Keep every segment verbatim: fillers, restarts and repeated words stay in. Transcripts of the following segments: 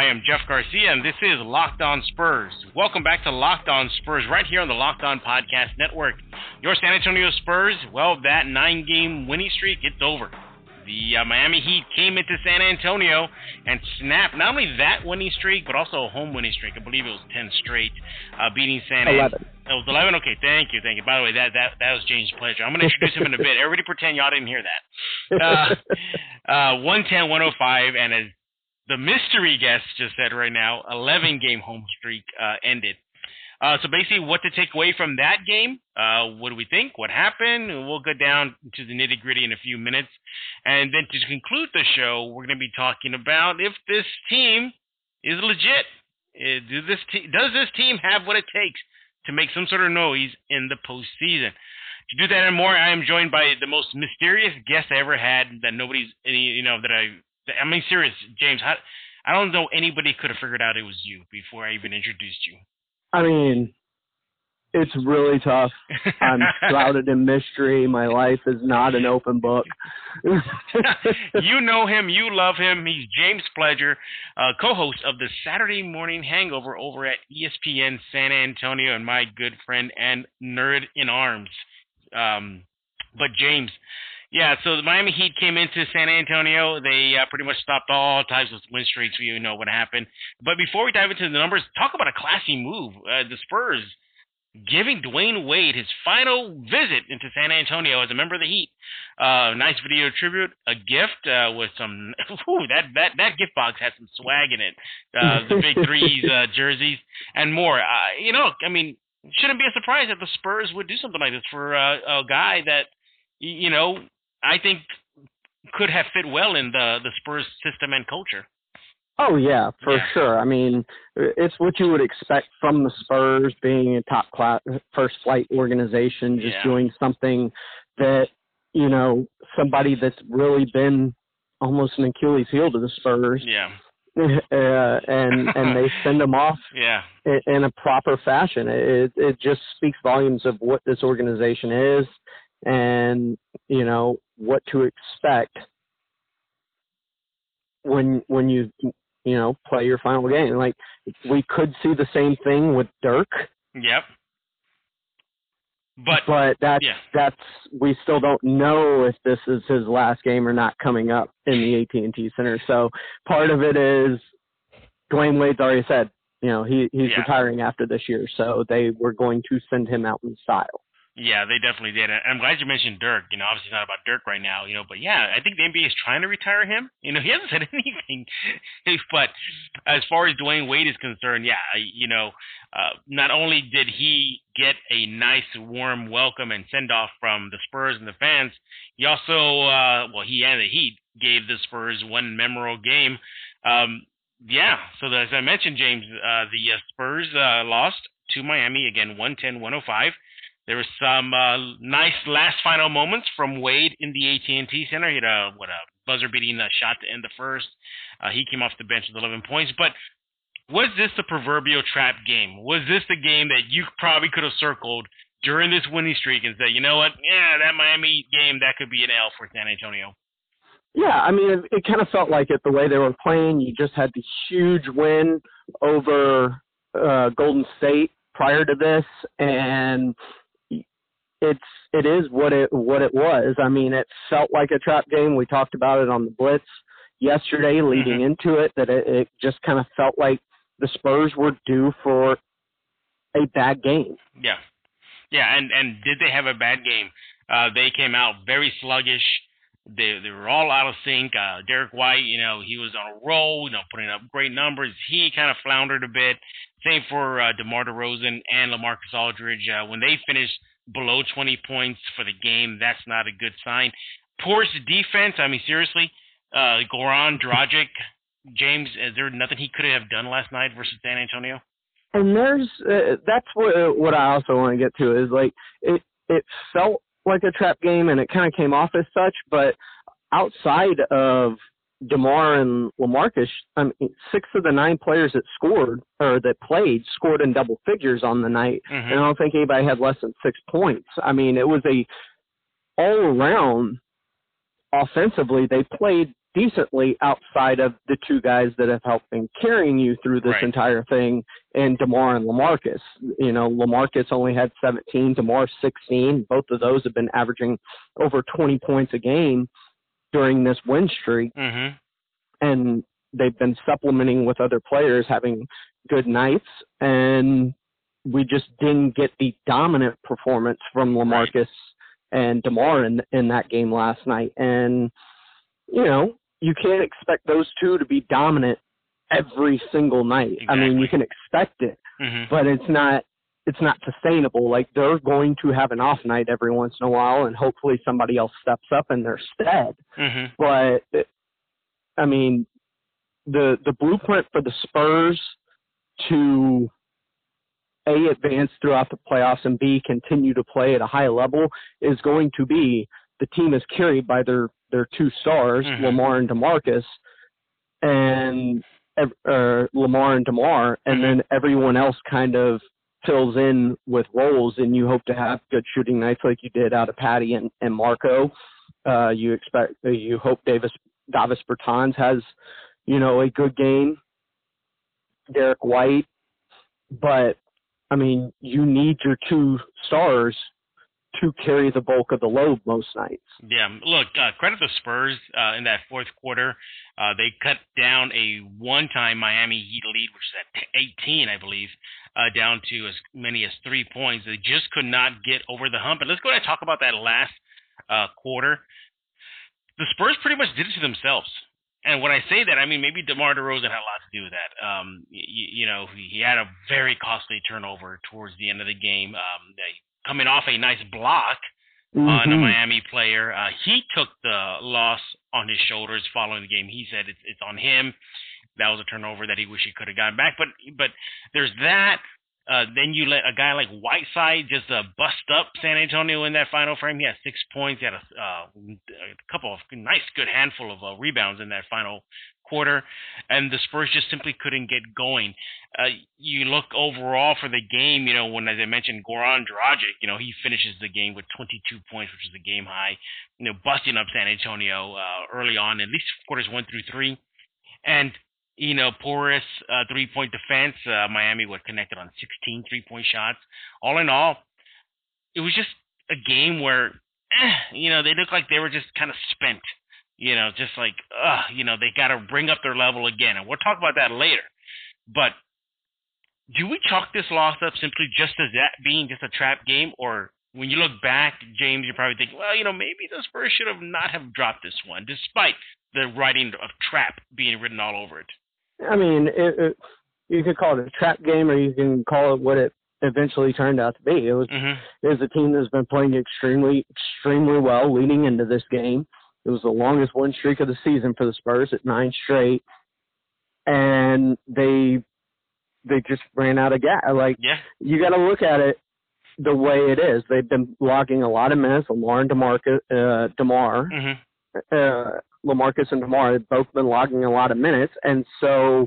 I am Jeff Garcia, and this is Locked On Spurs. Welcome back to Locked On Spurs, right here on the Locked On Podcast Network. Your San Antonio Spurs, well, that nine-game winning streak, it's over. The uh, Miami Heat came into San Antonio and snapped not only that winning streak, but also a home winning streak. I believe it was ten straight, uh, beating San Antonio. eleven. It was eleven? Okay, thank you, thank you. By the way, that that, that was James' pleasure. I'm going to introduce him in a bit. Everybody pretend y'all didn't hear that. Uh, uh, one ten, one oh five, and as the mystery guest just said right now, eleven-game home streak uh, ended. Uh, so basically what to take away from that game, uh, what do we think, what happened, we'll go down to the nitty-gritty in a few minutes. And then to conclude the show, we're going to be talking about if this team is legit. Uh, do this te- does this team have what it takes to make some sort of noise in the postseason? To do that and more, I am joined by the most mysterious guest I ever had that nobody's, any, you know, that I, I mean, serious, James, how, I don't know anybody could have figured out it was you before I even introduced you. I mean, it's really tough. I'm shrouded in mystery. My life is not an open book. You know him. You love him. He's James Pledger, uh, co-host of the Saturday Morning Hangover over at E S P N San Antonio, and my good friend and nerd in arms. Um, but James, yeah, so the Miami Heat came into San Antonio. They uh, pretty much stopped all types of win streaks. You know what happened. But before we dive into the numbers, talk about a classy move. Uh, the Spurs giving Dwayne Wade his final visit into San Antonio as a member of the Heat. Uh, nice video tribute, a gift uh, with some ooh, that that that gift box had some swag in it. Uh, the Big Threes uh, jerseys and more. Uh, you know, I mean, shouldn't be a surprise that the Spurs would do something like this for uh, a guy that, you know, I think could have fit well in the, the Spurs system and culture. Oh, yeah, for yeah. sure. I mean, it's what you would expect from the Spurs, being a top-class, first-flight organization, just yeah. doing something that, you know, somebody that's really been almost an Achilles heel to the Spurs. Yeah. Uh, and and they send them off yeah. in, in a proper fashion. It it just speaks volumes of what this organization is and, you know, what to expect when when you you know play your final game. Like, we could see the same thing with Dirk. Yep. But but that's yeah. that's we still don't know if this is his last game or not coming up in the A T and T Center. So part of it is Dwayne Wade's already said, you know, he he's yeah. retiring after this year, so they were going to send him out in style. Yeah, they definitely did. And I'm glad you mentioned Dirk. You know, obviously it's not about Dirk right now, you know, but yeah, I think the N B A is trying to retire him. You know, he hasn't said anything. But as far as Dwayne Wade is concerned, yeah, you know, uh, not only did he get a nice, warm welcome and send-off from the Spurs and the fans, he also, uh, well, he and the Heat gave the Spurs one memorable game. Um, yeah, so as I mentioned, James, uh, the uh, Spurs uh, lost to Miami, again, one ten, one oh five. There was some uh, nice last final moments from Wade in the A T and T Center. He had a, what, a buzzer-beating uh, shot to end the first. Uh, he came off the bench with eleven points. But was this the proverbial trap game? Was this the game that you probably could have circled during this winning streak and said, you know what, yeah, that Miami game, that could be an L for San Antonio? Yeah, I mean, it, it kind of felt like it the way they were playing. You just had the huge win over uh, Golden State prior to this, and It's it is what it what it was. I mean, it felt like a trap game. We talked about it on the Blitz yesterday, leading mm-hmm. into it, that it, it just kind of felt like the Spurs were due for a bad game. Yeah, yeah, and and did they have a bad game? Uh, they came out very sluggish. They they were all out of sync. Uh, Derek White, you know, he was on a roll, you know, putting up great numbers. He kind of floundered a bit. Same for uh, DeMar DeRozan and LaMarcus Aldridge. Uh, when they finished below twenty points for the game, that's not a good sign. Poor defense. I mean, seriously, uh, Goran Dragic, James, is there nothing he could have done last night versus San Antonio? And there's uh, that's what what I also want to get to is, like, it it felt like a trap game and it kind of came off as such, but outside of DeMar and LaMarcus, I mean, six of the nine players that scored or that played scored in double figures on the night, mm-hmm. and I don't think anybody had less than six points. I mean, it was a all around offensively. They played decently outside of the two guys that have helped been carrying you through this right. entire thing, and DeMar and LaMarcus. You know, LaMarcus only had seventeen, DeMar sixteen. Both of those have been averaging over twenty points a game during this win streak. Mm-hmm. And they've been supplementing with other players having good nights, and we just didn't get the dominant performance from LaMarcus right. and DeMar in, in that game last night. And, you know, you can't expect those two to be dominant every single night. Exactly. I mean, you can expect it, mm-hmm. but it's not it's not sustainable. Like, they're going to have an off night every once in a while, and hopefully somebody else steps up in their stead. Mm-hmm. But, it, I mean, the the blueprint for the Spurs to A, advance throughout the playoffs, and B, continue to play at a high level is going to be the team is carried by their, their two stars, mm-hmm. Lamar and DeMarcus, and uh, Lamar and DeMar, and mm-hmm. then everyone else kind of fills in with roles, and you hope to have good shooting nights like you did out of Patty and, and Marco. Uh, you expect, you hope Davis Davis Bertans has, you know, a good game. Derek White, but I mean, you need your two stars to carry the bulk of the load most nights. Yeah, look, uh, credit the Spurs uh, in that fourth quarter. Uh, they cut down a one-time Miami Heat lead, which is at eighteen, I believe, uh, down to as many as three points. They just could not get over the hump. And let's go ahead and talk about that last uh, quarter. The Spurs pretty much did it to themselves. And when I say that, I mean, maybe DeMar DeRozan had a lot to do with that. Um, you, you know, he, he had a very costly turnover towards the end of the game. Um, they, coming off a nice block mm-hmm. on a Miami player, uh, he took the loss on his shoulders following the game. He said it's, it's on him. That was a turnover that he wished he could have gotten back. But but there's that. Uh, then you let a guy like Whiteside just uh, bust up San Antonio in that final frame. He had six points. He had a, uh, a couple of nice, good handful of uh, rebounds in that final quarter. And the Spurs just simply couldn't get going. Uh, you look overall for the game, you know, when, as I mentioned, Goran Dragic, you know, he finishes the game with twenty-two points, which is the game high, you know, busting up San Antonio uh, early on, at least quarters one through three. And You know, porous uh, three-point defense. Uh, Miami was connected on sixteen three-point shots. All in all, it was just a game where, eh, you know, they looked like they were just kind of spent. You know, just like, uh, you know, they got to bring up their level again. And we'll talk about that later. But do we chalk this loss up simply just as that being just a trap game? Or when you look back, James, you're probably thinking, well, you know, maybe the Spurs should have not have dropped this one, despite the writing of trap being written all over it. I mean, it, it, you could call it a trap game, or you can call it what it eventually turned out to be. It was, mm-hmm. it was a team that's been playing extremely, extremely well leading into this game. It was the longest win streak of the season for the Spurs at nine straight, and they they just ran out of gas. Like, yeah. you got to look at it the way it is. They've been logging a lot of minutes. Lamar and DeMarcus, uh, DeMar. Mm-hmm. Uh, LaMarcus and DeMar have both been logging a lot of minutes, and so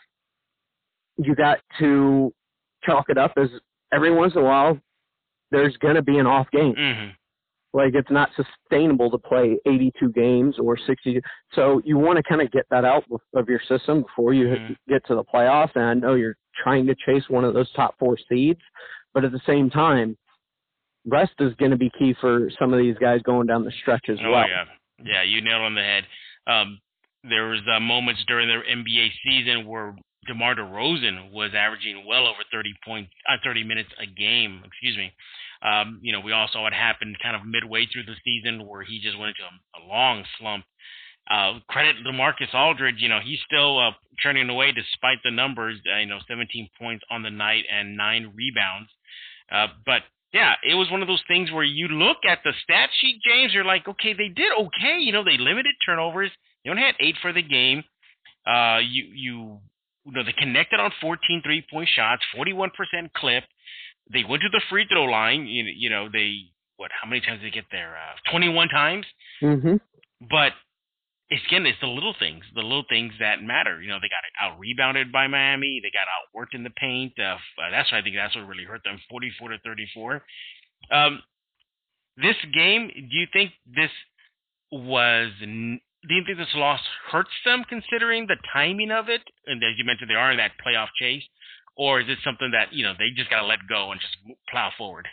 you got to chalk it up as every once in a while there's going to be an off game. Mm-hmm. Like, it's not sustainable to play eighty-two games or sixty. So you want to kind of get that out of your system before you mm-hmm. get to the playoffs. And I know you're trying to chase one of those top four seeds, but at the same time, rest is going to be key for some of these guys going down the stretch as oh, well. Yeah. Yeah, you nailed it on the head. Um, there was uh, moments during the N B A season where DeMar DeRozan was averaging well over thirty points, uh, thirty minutes a game. Excuse me. Um, you know, we all saw what happened kind of midway through the season where he just went into a, a long slump. Uh, credit LaMarcus Aldridge. You know, he's still uh, churning away despite the numbers. Uh, you know, seventeen points on the night and nine rebounds. Uh, but yeah, it was one of those things where you look at the stat sheet, James, you're like, okay, they did okay. You know, they limited turnovers. They only had eight for the game. Uh, you, you, you know, they connected on fourteen three-point shots, forty-one percent clip. They went to the free throw line. You, you know, they, what, how many times did they get there? Uh, twenty-one times. Mm-hmm. But it's, again, it's the little things, the little things that matter. You know, they got out-rebounded by Miami. They got outworked in the paint. Uh, that's what I think that's what really hurt them, forty-four to thirty-four. Um, this game, do you think this was n- do you think this loss hurts them considering the timing of it? And as you mentioned, they are in that playoff chase. Or is it something that, you know, they just got to let go and just plow forward?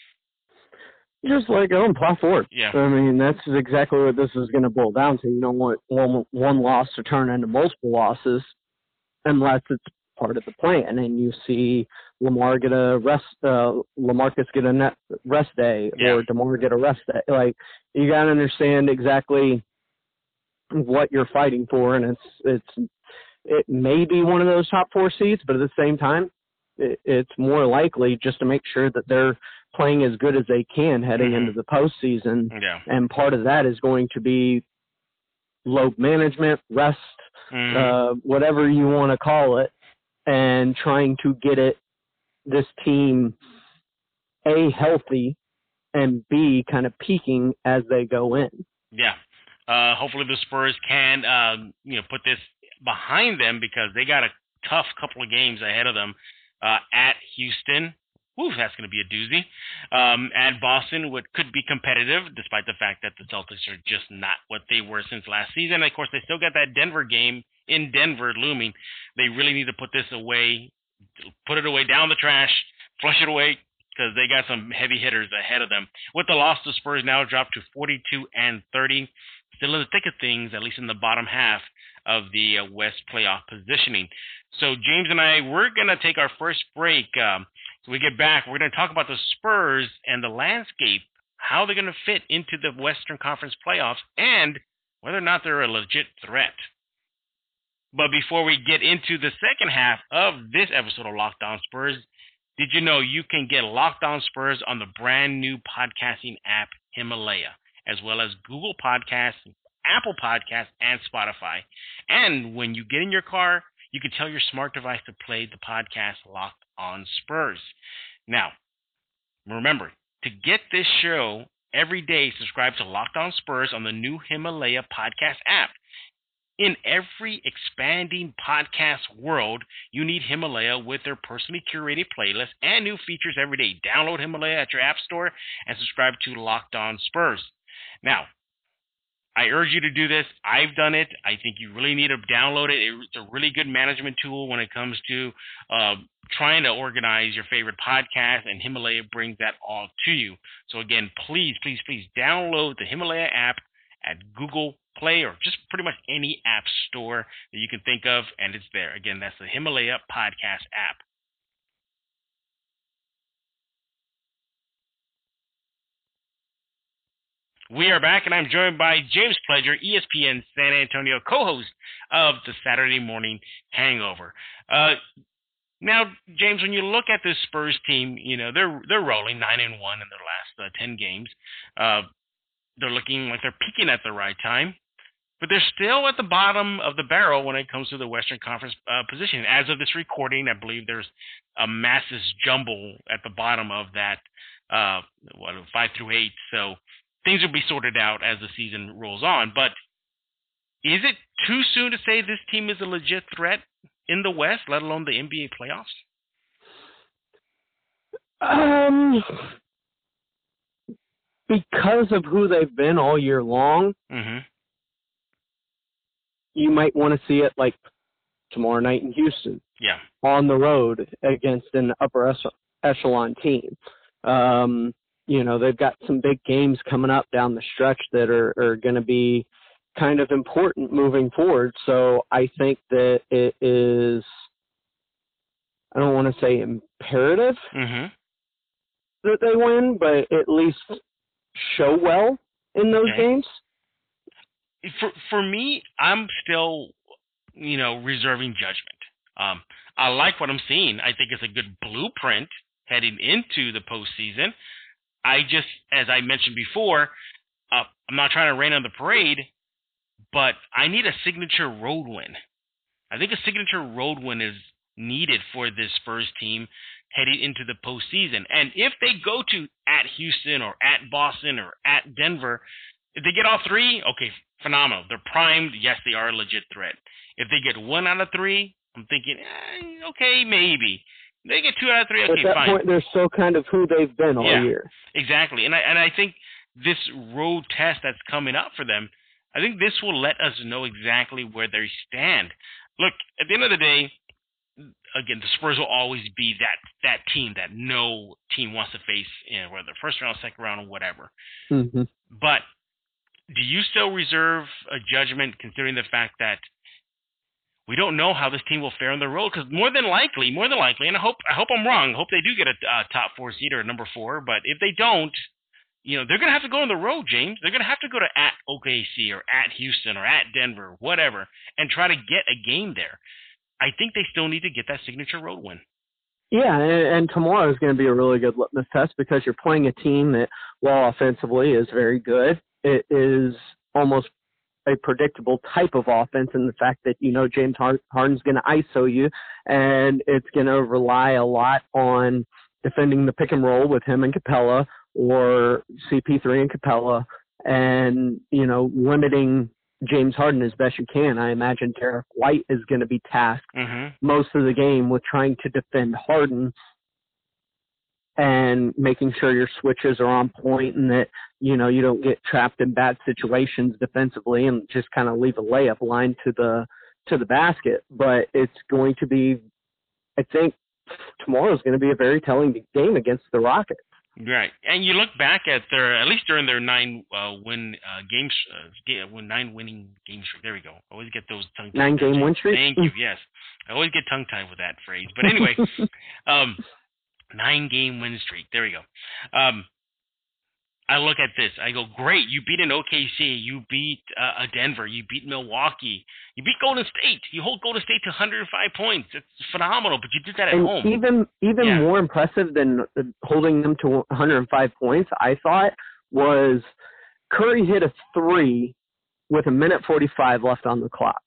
Just let go and plow forward. Yeah. I mean, that's exactly what this is going to boil down to. You don't want one, one loss to turn into multiple losses unless it's part of the plan. And you see Lamar get a rest, uh, Lamarcus get a net rest day, yeah. or DeMar get a rest day. Like, you got to understand exactly what you're fighting for, and it's it's it may be one of those top four seeds, but at the same time, it, it's more likely just to make sure that they're playing as good as they can heading mm-hmm. into the postseason. Yeah. And part of that is going to be load management, rest, mm-hmm. uh, whatever you want to call it, and trying to get it this team A, healthy, and B, kind of peaking as they go in. Yeah. Uh, hopefully the Spurs can, uh, you know, put this behind them because they got a tough couple of games ahead of them uh, at Houston. Whew, that's going to be a doozy. Um, at Boston, what could be competitive, despite the fact that the Celtics are just not what they were since last season. Of course, they still got that Denver game in Denver looming. They really need to put this away, put it away down the trash, flush it away, because they got some heavy hitters ahead of them. With the loss, the Spurs now dropped to forty-two and thirty. Still in the thick of things, at least in the bottom half of the uh, West playoff positioning. So James and I, we're going to take our first break. Um, so we get back, we're going to talk about the Spurs and the landscape, how they're going to fit into the Western Conference playoffs, and whether or not they're a legit threat. But before we get into the second half of this episode of Locked On Spurs, did you know you can get Locked On Spurs on the brand new podcasting app Himalaya, as well as Google Podcasts, Apple Podcasts, and Spotify. And when you get in your car, you can tell your smart device to play the podcast Locked On Spurs. Now, remember, to get this show every day, subscribe to Locked On Spurs on the new Himalaya podcast app. In every expanding podcast world, you need Himalaya with their personally curated playlists and new features every day. Download Himalaya at your app store and subscribe to Locked On Spurs. Now, I urge you to do this. I've done it. I think you really need to download it. It's a really good management tool when it comes to uh, trying to organize your favorite podcast, and Himalaya brings that all to you. So again, please, please, please download the Himalaya app at Google Play or just pretty much any app store that you can think of, and it's there. Again, that's the Himalaya podcast app. We are back, and I'm joined by James Pledger, E S P N San Antonio, co-host of the Saturday Morning Hangover. Uh, now, James, when you look at this Spurs team, you know they're they're rolling nine and one in their last uh, ten games. Uh, they're looking like they're peaking at the right time, but they're still at the bottom of the barrel when it comes to the Western Conference uh, position. As of this recording, I believe there's a massive jumble at the bottom of that, uh, what, five through eight. So things will be sorted out as the season rolls on. But is it too soon to say this team is a legit threat in the West, let alone the N B A playoffs? Um, because of who they've been all year long, mm-hmm. you might want to see it like tomorrow night in Houston. Yeah. On the road against an upper echelon team. Um, you know, they've got some big games coming up down the stretch that are, are going to be kind of important moving forward. So I think that it is, I don't want to say imperative mm-hmm. that they win, but at least show well in those okay. games. For for me, I'm still, you know, reserving judgment. Um, I like what I'm seeing. I think it's a good blueprint heading into the postseason. I just, as I mentioned before, uh, I'm not trying to rain on the parade, but I need a signature road win. I think a signature road win is needed for this Spurs team heading into the postseason. And if they go to at Houston or at Boston or at Denver, if they get all three, okay, phenomenal. They're primed. Yes, they are a legit threat. If they get one out of three, I'm thinking, eh, okay, maybe. They get two out of three, okay, fine. At that fine. point, they're still kind of who they've been all yeah, year. Exactly. And I and I think this road test that's coming up for them, I think this will let us know exactly where they stand. Look, at the end of the day, again, the Spurs will always be that that team that no team wants to face, you know, whether first round, second round, or whatever. Mm-hmm. But do you still reserve a judgment considering the fact that we don't know how this team will fare on the road? Because more than likely, more than likely, and I hope I hope I'm wrong. I hope they do get a uh, top four seed or a number four. But if they don't, you know, they're going to have to go on the road, James. They're going to have to go to at O K C or at Houston or at Denver, whatever, and try to get a game there. I think they still need to get that signature road win. Yeah, and, and tomorrow is going to be a really good litmus test because you're playing a team that, while offensively is very good, it is almost a predictable type of offense in the fact that, you know, James Harden's going to I S O you, and it's going to rely a lot on defending the pick and roll with him and Capella or C P three and Capella and, you know, limiting James Harden as best you can. I imagine Derek White is going to be tasked mm-hmm. most of the game with trying to defend Harden and making sure your switches are on point and that, you know, you don't get trapped in bad situations defensively and just kind of leave a layup line to the to the basket. But it's going to be, I think, tomorrow is going to be a very telling game against the Rockets. Right, and you look back at their, at least during their nine uh, win uh, games, uh, nine winning game streak. There we go. I always get those tongue tied. Nine game win streak. Thank you. Yes, I always get tongue tied with that phrase. But anyway, um, nine game win streak. There we go. Um, I look at this. I go, great. You beat an O K C. You beat uh, a Denver. You beat Milwaukee. You beat Golden State. You hold Golden State to one hundred five points. It's phenomenal, but you did that at and home. Even even yeah. more impressive than holding them to one hundred five points, I thought, was Curry hit a three with a minute forty-five left on the clock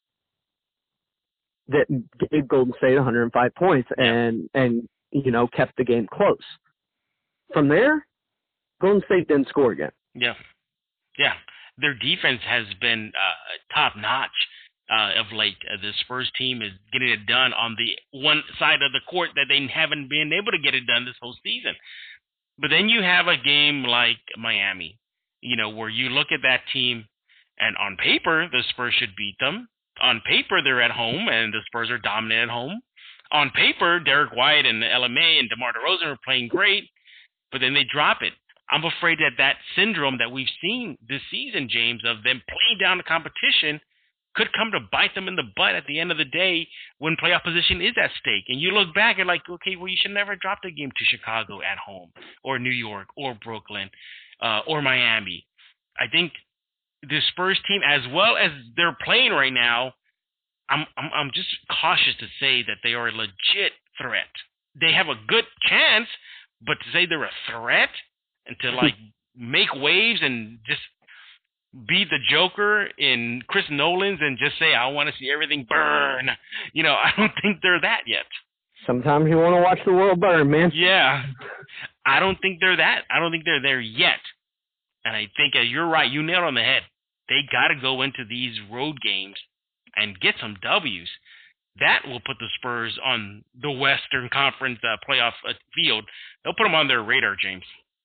that gave Golden State one hundred five points yeah. and, and, you know, kept the game close. From there, Golden State didn't score again. Yeah. Yeah. Their defense has been uh, top-notch uh, of late. Uh, the Spurs team is getting it done on the one side of the court that they haven't been able to get it done this whole season. But then you have a game like Miami, you know, where you look at that team, and on paper, the Spurs should beat them. On paper, they're at home, and the Spurs are dominant at home. On paper, Derek White and L M A and DeMar DeRozan are playing great, but then they drop it. I'm afraid that that syndrome that we've seen this season, James, of them playing down the competition could come to bite them in the butt at the end of the day when playoff position is at stake. And you look back and like, okay, well, you should never drop the game to Chicago at home or New York or Brooklyn uh, or Miami. I think the Spurs team, as well as they're playing right now, I'm, I'm, I'm just cautious to say that they are a legit threat. They have a good chance, but to say they're a threat and to like make waves and just be the Joker in Chris Nolan's and just say, I want to see everything burn. You know, I don't think they're that yet. Sometimes you want to watch the world burn, man. Yeah. I don't think they're that. I don't think they're there yet. And I think uh, you're right. You nailed it on the head. They got to go into these road games and get some W's. That will put the Spurs on the Western Conference uh, playoff uh, field. They'll put them on their radar, James.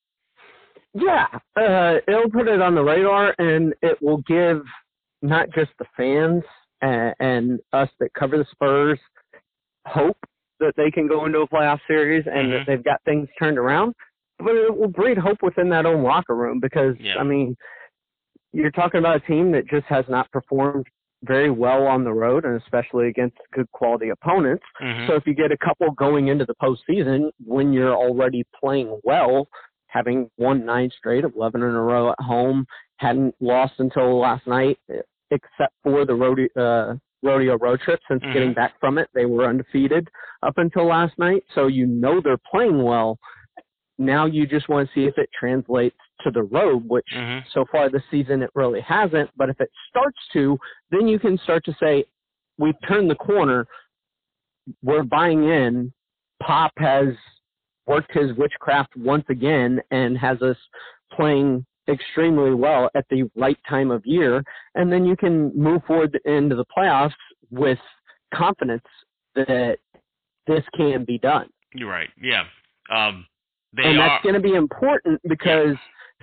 Yeah, uh, it'll put it on the radar, and it will give not just the fans and, and us that cover the Spurs hope that they can go into a playoff series and mm-hmm. that they've got things turned around, but it will breed hope within that own locker room because, yeah. I mean, you're talking about a team that just has not performed very well on the road, and especially against good quality opponents. Mm-hmm. So if you get a couple going into the postseason when you're already playing well, having won nine straight, eleven in a row at home, hadn't lost until last night, except for the rodeo, uh, rodeo road trip. Since mm-hmm. getting back from it, they were undefeated up until last night. So you know they're playing well. Now you just want to see if it translates to the road, which mm-hmm. so far this season it really hasn't. But if it starts to, then you can start to say, we've turned the corner. We're buying in. Pop has worked his witchcraft once again and has us playing extremely well at the right time of year. And then you can move forward into the playoffs with confidence that this can be done. You're right. Yeah. Um, they and are. that's going to be important because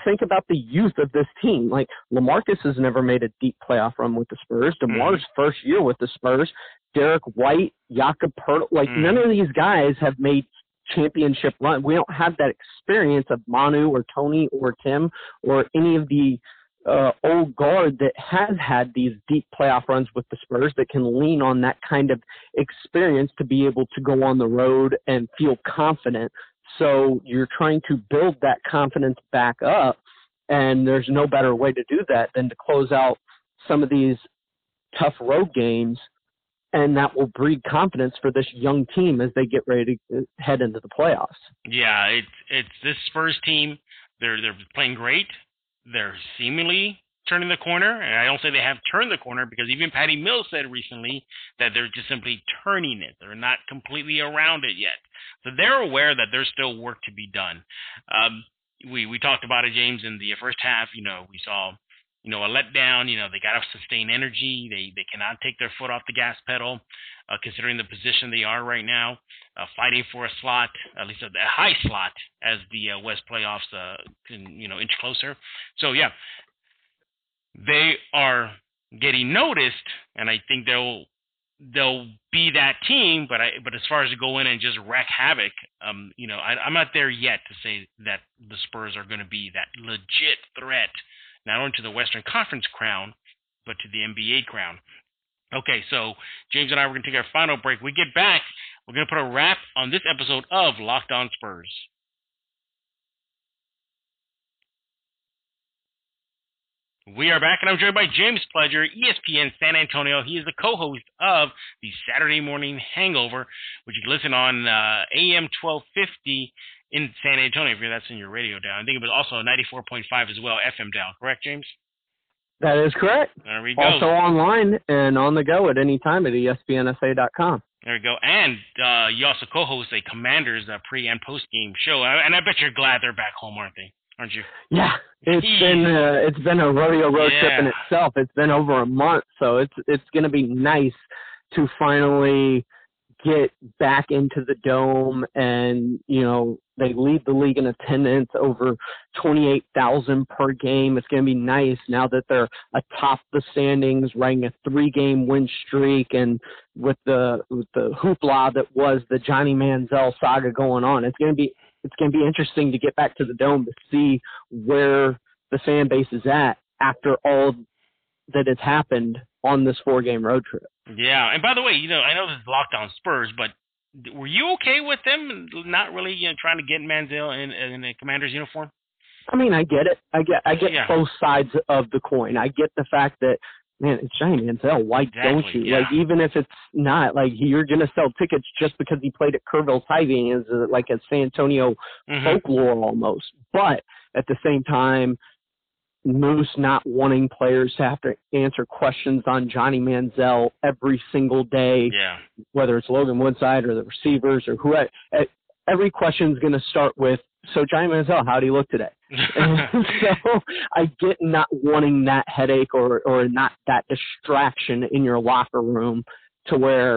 think about the youth of this team. Like, LaMarcus has never made a deep playoff run with the Spurs. DeMar's mm. first year with the Spurs. Derek White, Jakob Poeltl, like mm. none of these guys have made championship run. We don't have that experience of Manu or Tony or Tim or any of the uh, old guard that has had these deep playoff runs with the Spurs that can lean on that kind of experience to be able to go on the road and feel confident. So you're trying to build that confidence back up, and there's no better way to do that than to close out some of these tough road games, and that will breed confidence for this young team as they get ready to head into the playoffs. Yeah, it's it's this Spurs team. They're they're playing great. They're seemingly turning the corner, and I don't say they have turned the corner because even Patty Mills said recently that they're just simply turning it. They're not completely around it yet. So they're aware that there's still work to be done. Um, we we talked about it, James, in the first half. You know, we saw, you know, a letdown. You know, they got to sustain energy. They they cannot take their foot off the gas pedal, uh, considering the position they are right now, uh, fighting for a slot, at least a, a high slot, as the uh, West playoffs uh, can, you know, inch closer. So, yeah, they are getting noticed, and I think they'll they'll be that team. But I but as far as to go in and just wreak havoc, um, you know, I, I'm not there yet to say that the Spurs are going to be that legit threat, not only to the Western Conference crown, but to the N B A crown. Okay, so James and I, we're going to take our final break. When we get back, we're going to put a wrap on this episode of Locked On Spurs. We are back, and I'm joined by James Pledger, E S P N San Antonio. He is the co-host of the Saturday Morning Hangover, which you can listen on uh, A M twelve fifty in San Antonio, if that's in your radio dial. I think it was also ninety-four point five as well, F M dial. Correct, James? That is correct. There we go. Also online and on the go at any time at E S P N S A dot com. There we go. And uh, you also co-host a Commanders uh, pre- and post-game show. And I bet you're glad they're back home, aren't they? Aren't you? Yeah, it's Jeez. been uh, it's been a rodeo road yeah. trip in itself. It's been over a month, so it's it's going to be nice to finally get back into the dome. And you know, they lead the league in attendance, over twenty-eight thousand per game. It's going to be nice now that they're atop the standings, riding a three-game win streak, and with the with the hoopla that was the Johnny Manziel saga going on. It's going to be It's going to be interesting to get back to the dome to see where the fan base is at after all that has happened on this four-game road trip. Yeah, and by the way, you know, I know this is Locked On Spurs, but were you okay with them not really, you know, trying to get Manziel in, in a Commander's uniform? I mean, I get it. I get I get yeah. both sides of the coin. I get the fact that, man, it's Johnny Manziel. Why exactly, don't you? Yeah. Like, even if it's not, like, you're going to sell tickets just because he played at Kerrville Tithing is uh, like a San Antonio mm-hmm. folklore almost. But at the same time, Moose not wanting players to have to answer questions on Johnny Manziel every single day, yeah. whether it's Logan Woodside or the receivers or whoever. Every question is going to start with, so Johnny Manziel, how do you look today? And so I get not wanting that headache or, or not that distraction in your locker room to where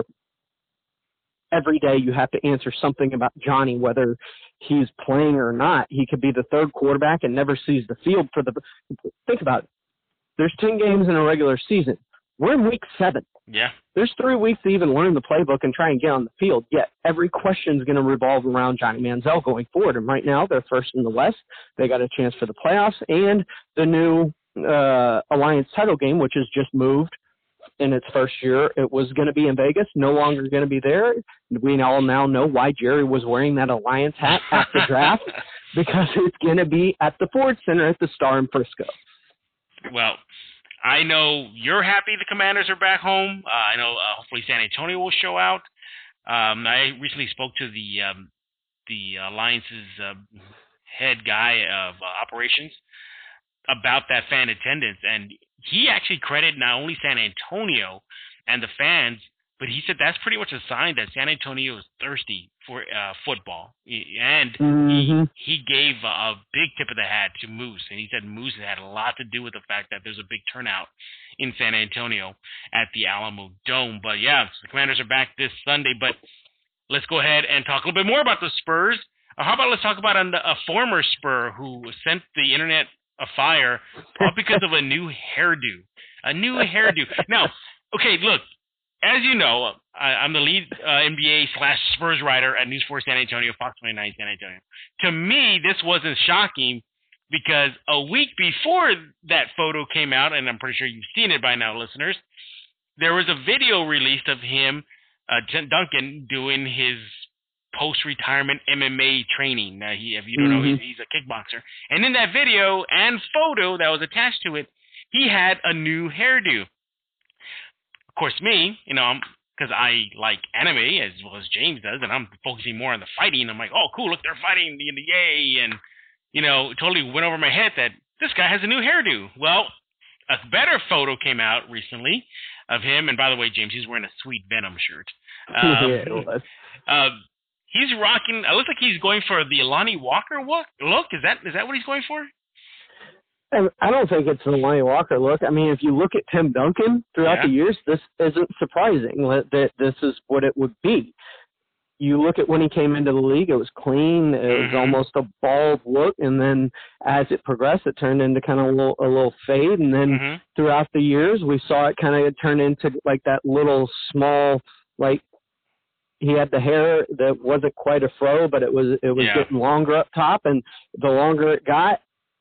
every day you have to answer something about Johnny, whether he's playing or not. He could be the third quarterback and never sees the field for the – think about it. There's ten games in a regular season. We're in week seven. Yeah. There's three weeks to even learn the playbook and try and get on the field. Yet every question is going to revolve around Johnny Manziel going forward. And right now they're first in the West. They got a chance for the playoffs and the new uh, Alliance title game, which has just moved in its first year. It was going to be in Vegas, no longer going to be there. We all now know why Jerry was wearing that Alliance hat at the draft, because it's going to be at the Ford Center at the Star in Frisco. Well, I know you're happy the Commanders are back home. Uh, I know uh, hopefully San Antonio will show out. Um, I recently spoke to the um, the Alliance's uh, head guy of uh, operations about that fan attendance, and he actually credited not only San Antonio and the fans, but he said that's pretty much a sign that San Antonio is thirsty for uh, football. And mm-hmm. he, he gave a big tip of the hat to Moose, and he said Moose had a lot to do with the fact that there's a big turnout in San Antonio at the Alamo Dome. But yeah, the Commanders are back this Sunday, but let's go ahead and talk a little bit more about the Spurs. Or how about let's talk about a, a former Spur who sent the internet afire all because of a new hairdo. A new hairdo. Now, okay, look, as you know, I, I'm the lead uh, N B A slash Spurs writer at News four San Antonio, Fox twenty-nine San Antonio. To me, this wasn't shocking because a week before that photo came out, and I'm pretty sure you've seen it by now, listeners, there was a video released of him, uh, Duncan, doing his post-retirement M M A training. Uh, he, if you don't mm-hmm. know, he's, he's a kickboxer. And in that video and photo that was attached to it, he had a new hairdo. Of course, me, you know, because I like anime as well as James does, and I'm focusing more on the fighting. I'm like, oh, cool, look, they're fighting, yay! And you know, it totally went over my head that this guy has a new hairdo. Well, a better photo came out recently of him, and by the way, James, he's wearing a Sweet Venom shirt. Um, yeah, it was. Uh, he's rocking. It looks like he's going for the Lonnie Walker look. Look, is that is that what he's going for? I don't think it's the Lonnie Walker look. I mean, if you look at Tim Duncan throughout Yeah. the years, this isn't surprising that this is what it would be. You look at when he came into the league, it was clean. It was Mm-hmm. almost a bald look. And then as it progressed, it turned into kind of a little, a little fade. And then Mm-hmm. throughout the years, we saw it kind of turn into like that little small, like he had the hair that wasn't quite a fro, but it was, it was Yeah. getting longer up top. And the longer it got,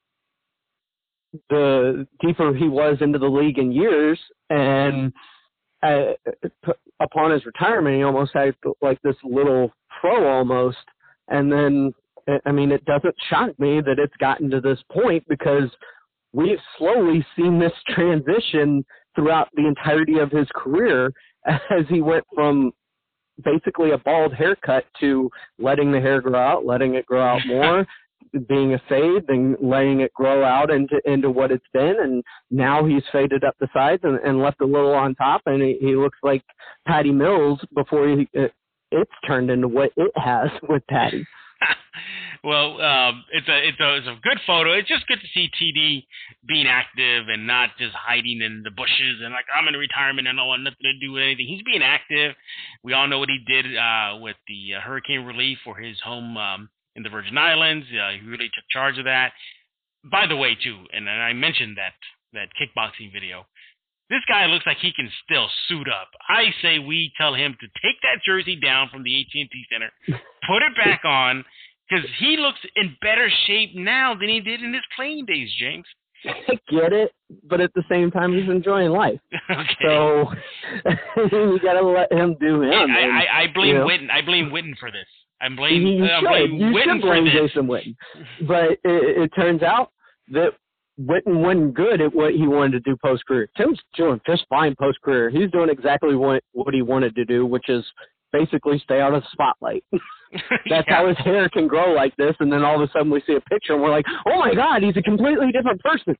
the deeper he was into the league in years. And uh, upon his retirement, he almost had like this little pro almost. And then, I mean, it doesn't shock me that it's gotten to this point because we've slowly seen this transition throughout the entirety of his career as he went from basically a bald haircut to letting the hair grow out, letting it grow out more, being a fade, then letting it grow out into into what it's been, and now he's faded up the sides and, and left a little on top, and he, he looks like Patty Mills before he, it, it's turned into what it has with Patty. Well, um, it's a it's a it's a good photo. It's just good to see T D being active and not just hiding in the bushes and like I'm in retirement and I don't want nothing to do with anything. He's being active. We all know what he did uh, with the uh, hurricane relief for his home um, in the Virgin Islands. Uh, he really took charge of that. By the way, too, and, and I mentioned that that kickboxing video. This guy looks like he can still suit up. I say we tell him to take that jersey down from the A T and T Center, put it back on, because he looks in better shape now than he did in his playing days, James. I get it, but at the same time, he's enjoying life. Okay. So you got to let him do him. I, and, I, I blame you know, Witten. I blame Witten for this. I blame. You I should. blame You Witten should for blame this. Jason Witten. But it, it turns out that Witten wasn't good at what he wanted to do post-career. Tim's doing just fine post-career. He's doing exactly what, what he wanted to do, which is basically stay out of the spotlight. That's Yeah. how his hair can grow like this, and then all of a sudden we see a picture and we're like, oh my God, he's a completely different person.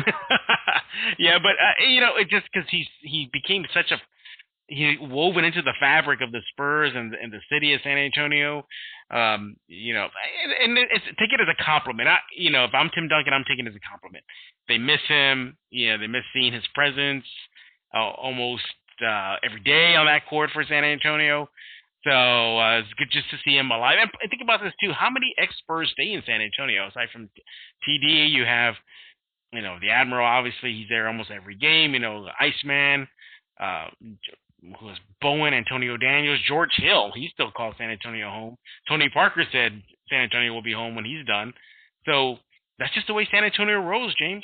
Yeah, but uh, you know, it just because he's he became such a he woven into the fabric of the Spurs and, and the city of San Antonio. Um, you know, and, and it's, take it as a compliment. I, you know, if I'm Tim Duncan, I'm taking it as a compliment. They miss him. You know, they miss seeing his presence uh, almost uh, every day on that court for San Antonio. So uh, it's good just to see him alive. And think about this too: how many ex-Spurs stay in San Antonio? Aside from T D, you have, you know, the Admiral. Obviously, he's there almost every game. You know, the Iceman. Uh, who was Bowen, Antonio Daniels, George Hill. He still calls San Antonio home. Tony Parker said San Antonio will be home when he's done. So that's just the way San Antonio rolls, James.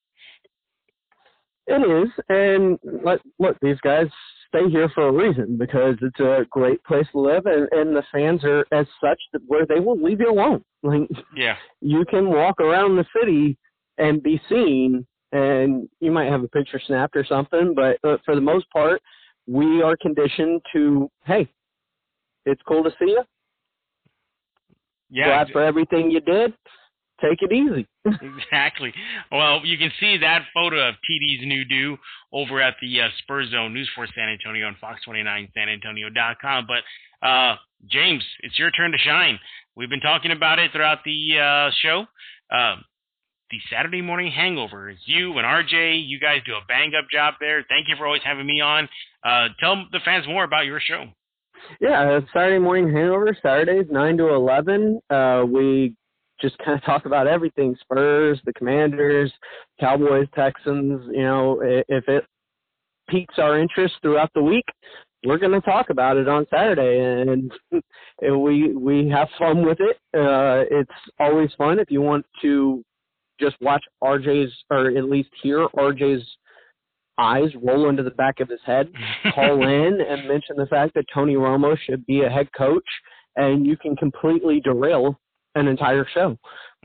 It is, and let, look, these guys stay here for a reason because it's a great place to live, and, and the fans are as such that where they will leave you alone. Like, yeah, you can walk around the city and be seen, and you might have a picture snapped or something, but uh, for the most part, we are conditioned to, hey, it's cool to see you. yeah, Glad for everything you did. Take it easy. exactly. Well, you can see that photo of T D's new do over at the uh, Spurs Zone News for San Antonio on Fox twenty-nine San Antonio dot com. But uh, James, it's your turn to shine. We've been talking about it throughout the uh, show. Uh, the Saturday Morning Hangover. It's you and R J. You guys do a bang-up job there. Thank you for always having me on. Uh, tell the fans more about your show. Yeah, Saturday morning hangover, Saturdays nine to eleven. Uh, we just kind of talk about everything: Spurs, the Commanders, Cowboys, Texans. You know, if it piques our interest throughout the week, we're going to talk about it on Saturday, and, and we we have fun with it. Uh, it's always fun if you want to just watch R J's, or at least hear R J's eyes roll into the back of his head, call in and mention the fact that Tony Romo should be a head coach, and you can completely derail an entire show.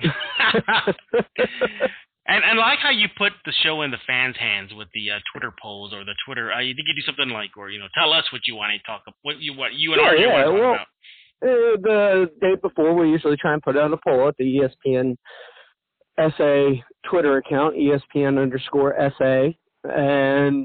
And and I like how you put the show in the fans' hands with the uh, Twitter polls or the Twitter. Uh, you think you do something like, or you know, tell us what you want to talk about, what you what you and yeah, R J yeah, want to well, talk about. Uh, the day before, we usually try and put out a poll at the E S P N S A Twitter account, E S P N underscore S A, and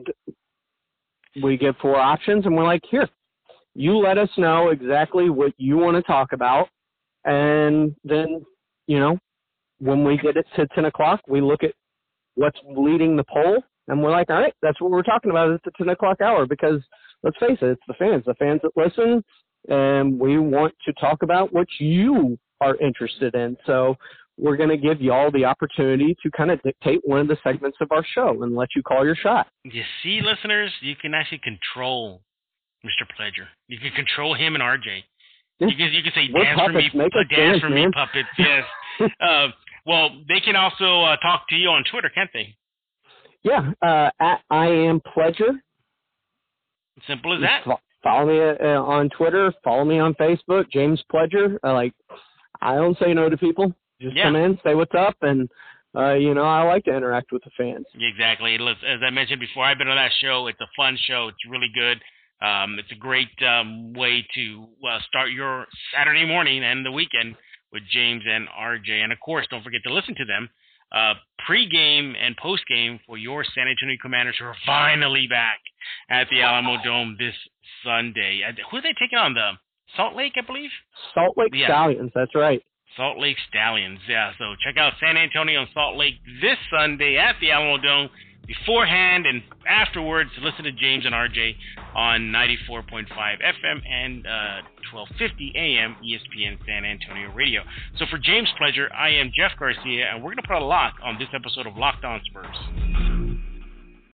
we give four options, and we're like, here, you let us know exactly what you want to talk about, and then, you know, when we get it to ten o'clock, we look at what's leading the poll, and we're like, all right, that's what we're talking about at the ten o'clock hour, because let's face it, it's the fans, the fans that listen, and we want to talk about what you are interested in. So we're going to give y'all the opportunity to kind of dictate one of the segments of our show and let you call your shot. You see, listeners, you can actually control Mister Pledger. You can control him and R J. You can, you can say, We're dance puppets. for me, Make uh, us dance dance, for man. me, puppets, yes. uh, well, they can also uh, talk to you on Twitter, can't they? Yeah, uh, at I am Pledger. Simple as that. Follow me uh, on Twitter. Follow me on Facebook, James Pledger. Uh, like, I don't say no to people. Just yeah. come in, say what's up, and uh, you know, I like to interact with the fans. Exactly. As I mentioned before, I've been on that show. It's a fun show. It's really good. Um, it's a great um, way to uh, start your Saturday morning and the weekend with James and R J. And, of course, don't forget to listen to them uh, pre-game and post-game for your San Antonio Commanders, who are finally back at the Alamo Dome this Sunday. Who are they taking on? The Salt Lake, I believe? Salt Lake yeah. Stallions, that's right. Salt Lake Stallions, yeah. So check out San Antonio and Salt Lake this Sunday at the Alamo Dome. Beforehand and afterwards, listen to James and R J on ninety-four point five F M and uh, twelve fifty A M E S P N San Antonio Radio. So for James Pledger, I am Jeff Garcia, and we're going to put a lock on this episode of Locked On Spurs.